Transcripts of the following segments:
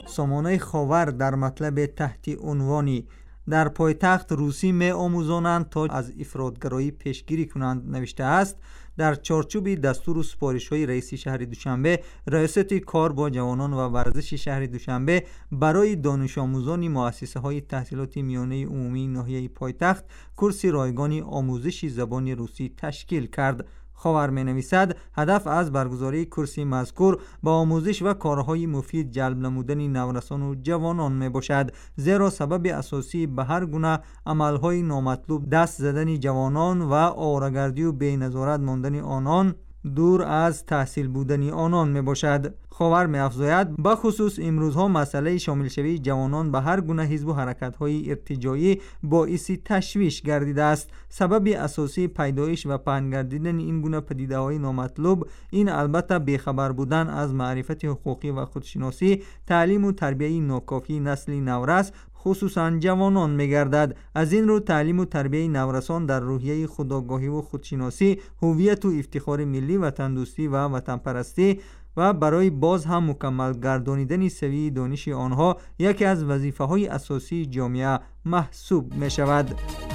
سامانه خاور در مطلب تحت عنوانی در پایتخت روسی می آموزانند تا از افراطگرایی پیشگیری کنند نوشته است. در چارچوب دستور و سپارش‌های رئیس شهر دوشنبه، ریاست کار با جوانان و ورزش شهر دوشنبه برای دانش آموزان مؤسسه‌های تحصیلات میانه عمومی ناحیه پایتخت کورس رایگان آموزش زبان روسی تشکیل کرد. خاور می نویسد هدف از برگزاری کورس مذکور با آموزش و کارهای مفید جلب نمودن نورسان و جوانان می باشد، زیرا سبب اساسی به هر گونه عملهای نامطلوب دست زدن جوانان و آواره‌گردی و بی نظارت ماندن آنان دور از تحصیل بودن آنان می باشد. خاور می افزاید به خصوص امروزها مسئله شامل شوی جوانان به هر گونه حزب و حرکت‌های ارتجاعی باعث تشویش گردیده است. سبب اساسی پیدایش و پهن گردیدن این گونه پدیده‌های نامطلوب این البته بیخبر بودن از معرفت حقوقی و خودشناسی، تعلیم و تربیت ناکافی نسل نورس خصوصا جوانان می‌گردد. از این رو تعلیم و تربیت نورسان در روحیه خودآگاهی و خودشناسی، هویت و افتخار ملی، وطن دوستی و وطن پرستی و برای باز هم مکمل گردانیدن سویه دانش آنها یکی از وظیفه‌های اساسی جامعه محسوب می‌شود.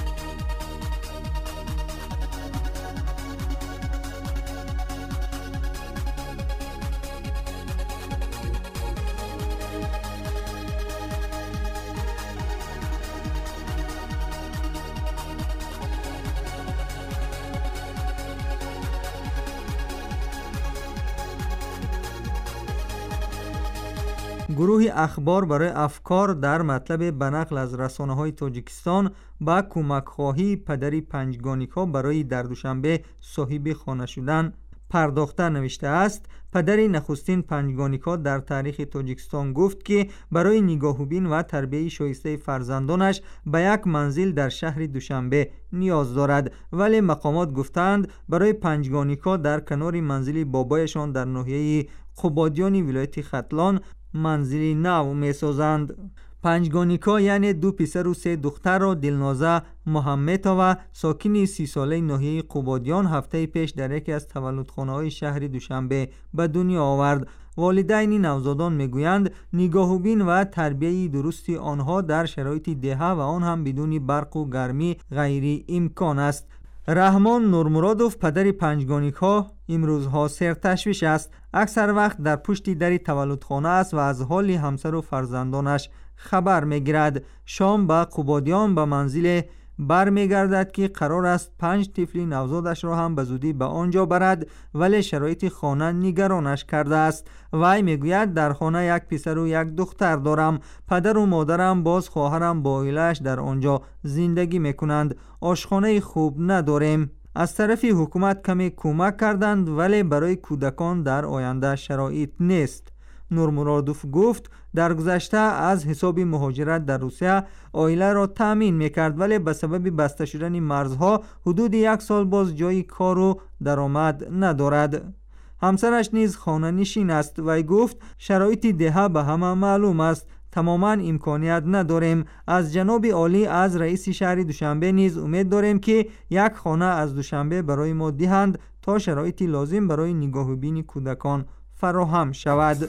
گروه اخبار برای افکار در مطلب بنقل از رسانه‌های تاجیکستان با کمک‌خواهی پدری پنجگانیکا برای در دوشنبه صاحب خانه شدن پرداخته نوشته است. پدر نخستین پنجگانیکا در تاریخ تاجیکستان گفت که برای نگاهوبین و تربیت شایسته فرزندانش به یک منزل در شهر دوشنبه نیاز دارد، ولی مقامات گفتند برای پنجگانیکا در کنار منزل بابایشان در ناحیه قبادیان ولایت ختلان منزلی نو می سازند. پنجگانیکا یعنی 2 پسر و 3 دختر را دلنازه محمدتاوا ساکن 30 ساله ناحیه قبادیان هفته پیش در یکی از تولدخانه‌های شهر دوشنبه به دنیا آورد. والدین نوزادان میگویند نگاهوبین و تربیت درست آنها در شرایط دهه و آن هم بدون برق و گرمی غیر امکان است. رحمان نورمرادوف پدر پنجگانیکا امروزها سرتشویش است. اکثر وقت در پشت در تولدخانه است و از حال همسر و فرزندانش خبر میگیرد. شام به قبادیان به منزل بر میگردد که قرار است 5 طفل نوزادش را هم به زودی به آنجا برد، ولی شرایط خانه نگرانش کرده است. وی میگوید در خانه 1 پسر و 1 دختر دارم. پدر و مادرم باز خواهرم با عائله‌اش در آنجا زندگی میکنند. آشخانه خوب نداریم. از طرف حکومت کمی کمک کردند ولی برای کودکان در آینده شرایط نیست. نورمرادوف گفت در گذشته از حساب مهاجرت در روسیه عائله را تامین میکرد، ولی به سبب بسته شدن مرزها حدود 1 سال باز جای کار و درآمد ندارد. همسرش نیز خانه نشین است و گفت شرایط دهه به همه معلوم است، تماما امکانیت نداریم. از جناب عالی از رئیس شهر دوشنبه نیز امید داریم که یک خانه از دوشنبه برای ما دهند تا شرایط لازم برای نگاهوبین کودکان فراهم شود.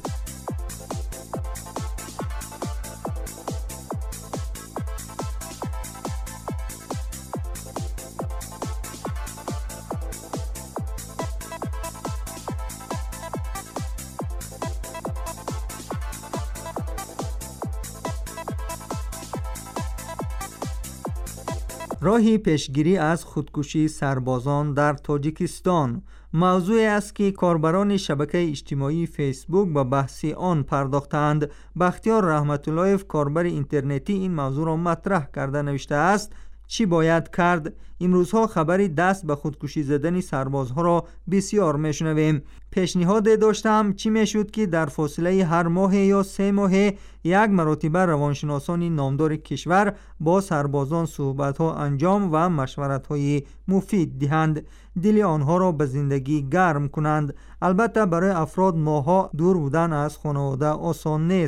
راهی پیشگیری از خودکشی سربازان در تاجیکستان موضوعی است که کاربران شبکه اجتماعی فیسبوک به بحث آن پرداختند. بختیار رحمت اللهیف کاربر اینترنتی این موضوع را مطرح کرده نوشته است چی باید کرد؟ امروزها خبری دست به خودکشی زدن سربازها را بسیار میشنویم. پیشنهاد داشتم چی میشد که در فاصله هر ماه یا 3 ماه 1 مرتبه روانشناسان نامدار کشور با سربازان صحبت‌ها انجام و مشورت‌های مفید دهند، دل آنها را به زندگی گرم کنند. البته برای افراد ماها دور بودن از خانواده آسان نیست.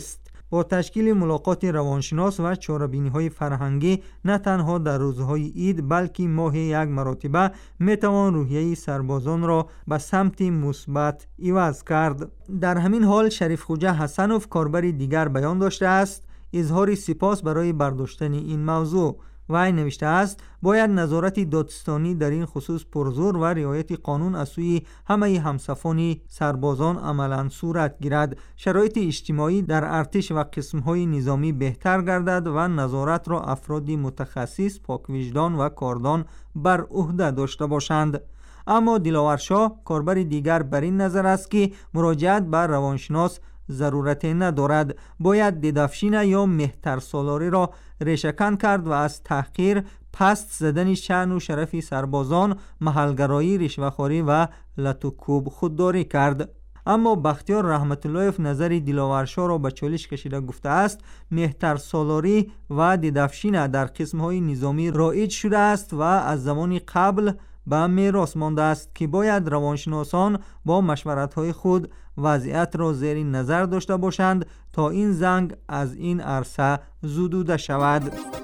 با تشکیل ملاقات روانشناس و چاره‌بینی‌های فرهنگی نه تنها در روزهای عید بلکه ماهی یک مرتبه میتوان روحیه سربازان را به سمت مثبت عوض کرد. در همین حال شریف خوجه حسنوف کاربر دیگر بیان داشته است اظهار سپاس برای برداشتن این موضوع. وی نوشته است باید نظارت دادستانی در این خصوص پرزور و رعایت قانون از سوی همه همصفان سربازان عملاً صورت گیرد، شرایط اجتماعی در ارتش و قسم‌های نظامی بهتر گردد و نظارت را افراد متخصص، پاک وجدان و کاردان بر عهده داشته باشند. اما دلاور شاه کاربر دیگر بر این نظر است که مراجعت بر روانشناس ضرورت ندارد، باید دیدافشین یا مهترسالاری را ریشه‌کن کرد و از تحقیر، پست زدن شأن و شرف سربازان، محلگرایی، رشوه‌خواری و لط و کوب خودداری کرد. اما بختیار رحمت الله نظر دلاور شاه را به چالش کشیده گفته است مهترسالاری و دیدافشین در قسم‌های نظامی رایج شده است و از زمان قبل به میراث مانده است که باید روانشناسان با مشورت‌های خود وضعیت را زیر نظر داشته باشند تا این زنگ از این عرصه زدوده شود.